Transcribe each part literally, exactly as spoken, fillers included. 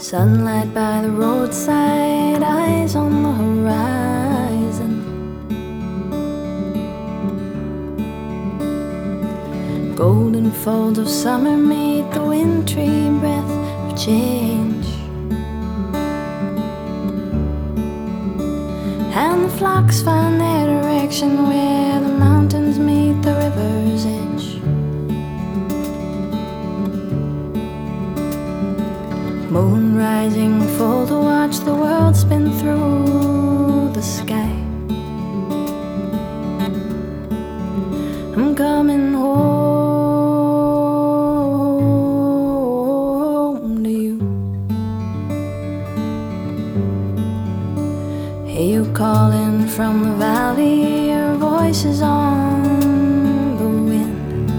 Sunlight by the roadside, eyes on the horizon. Golden folds of summer meet the wintry breath of change. And the flocks find their direction where the mountains meet the river's edge. Moon rising full to watch the world spin through the sky. I'm coming home to you. Hear you calling from the valley, your voice is on the wind.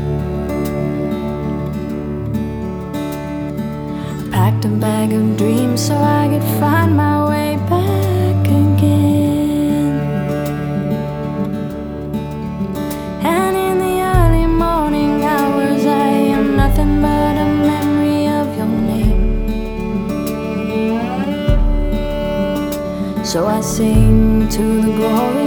Packed a bag of dreams so I could find my way back again. And in the early morning hours I am nothing but a memory of your name. So I sing to the glory